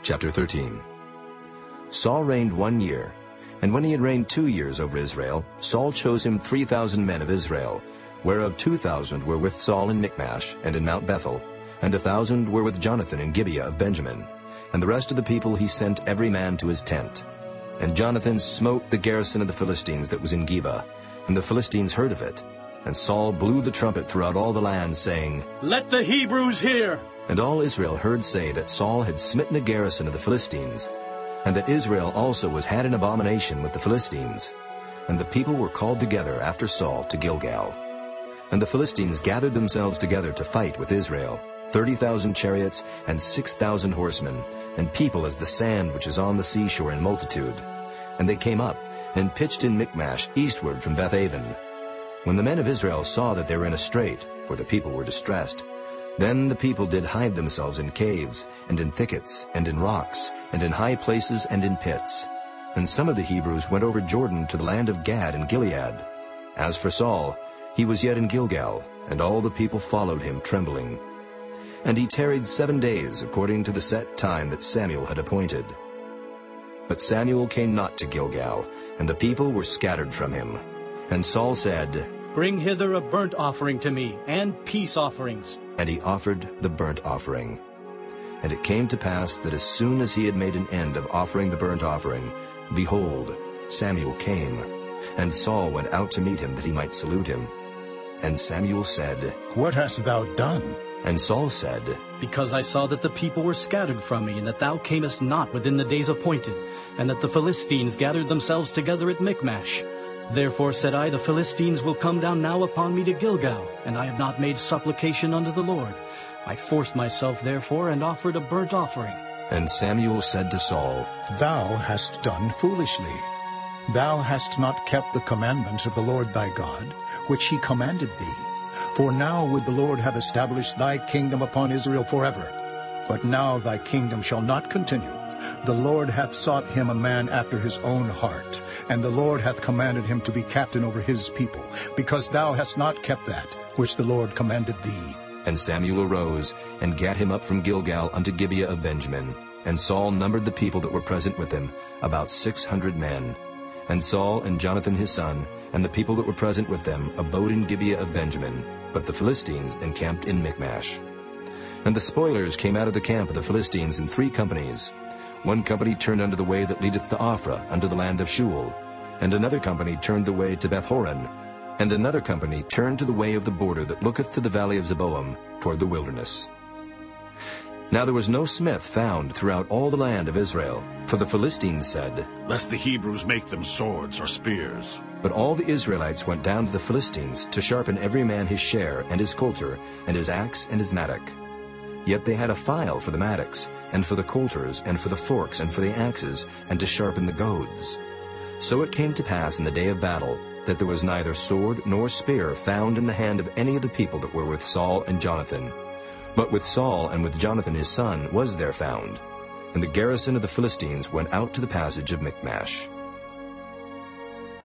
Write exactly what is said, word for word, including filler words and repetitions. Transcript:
Chapter thirteen. Saul reigned one year, and when he had reigned two years over Israel, Saul chose him three thousand men of Israel, whereof two thousand were with Saul in Michmash and in Mount Bethel, and a thousand were with Jonathan in Gibeah of Benjamin. And the rest of the people he sent every man to his tent. And Jonathan smote the garrison of the Philistines that was in Geba, and the Philistines heard of it. And Saul blew the trumpet throughout all the land, saying, Let the Hebrews hear! And all Israel heard say that Saul had smitten a garrison of the Philistines, and that Israel also was had an abomination with the Philistines. And the people were called together after Saul to Gilgal. And the Philistines gathered themselves together to fight with Israel, thirty thousand chariots and six thousand horsemen, and people as the sand which is on the seashore in multitude. And they came up, and pitched in Michmash eastward from Bethaven. When the men of Israel saw that they were in a strait, for the people were distressed, then the people did hide themselves in caves, and in thickets, and in rocks, and in high places, and in pits. And some of the Hebrews went over Jordan to the land of Gad and Gilead. As for Saul, he was yet in Gilgal, and all the people followed him trembling. And he tarried seven days according to the set time that Samuel had appointed. But Samuel came not to Gilgal, and the people were scattered from him. And Saul said, Bring hither a burnt offering to me, and peace offerings. And he offered the burnt offering. And it came to pass that as soon as he had made an end of offering the burnt offering, behold, Samuel came. And Saul went out to meet him, that he might salute him. And Samuel said, What hast thou done? And Saul said, Because I saw that the people were scattered from me, and that thou camest not within the days appointed, and that the Philistines gathered themselves together at Michmash. Therefore said I, The Philistines will come down now upon me to Gilgal, and I have not made supplication unto the Lord. I forced myself therefore, and offered a burnt offering. And Samuel said to Saul, Thou hast done foolishly. Thou hast not kept the commandments of the Lord thy God, which he commanded thee. For now would the Lord have established thy kingdom upon Israel forever. But now thy kingdom shall not continue. The Lord hath sought him a man after his own heart, and the Lord hath commanded him to be captain over his people, because thou hast not kept that which the Lord commanded thee. And Samuel arose, and gat him up from Gilgal unto Gibeah of Benjamin. And Saul numbered the people that were present with him, about six hundred men. And Saul and Jonathan his son, and the people that were present with them, abode in Gibeah of Benjamin, but the Philistines encamped in Michmash. And the spoilers came out of the camp of the Philistines in three companies. One company turned unto the way that leadeth to Ophrah, unto the land of Shual. And another company turned the way to Bethhoron. And another company turned to the way of the border that looketh to the valley of Zeboam, toward the wilderness. Now there was no smith found throughout all the land of Israel, for the Philistines said, Lest the Hebrews make them swords or spears. But all the Israelites went down to the Philistines to sharpen every man his share, and his coulter, and his axe, and his mattock. Yet they had a file for the mattocks, and for the coulters, and for the forks, and for the axes, and to sharpen the goads. So it came to pass in the day of battle, that there was neither sword nor spear found in the hand of any of the people that were with Saul and Jonathan. But with Saul and with Jonathan his son was there found. And the garrison of the Philistines went out to the passage of Michmash.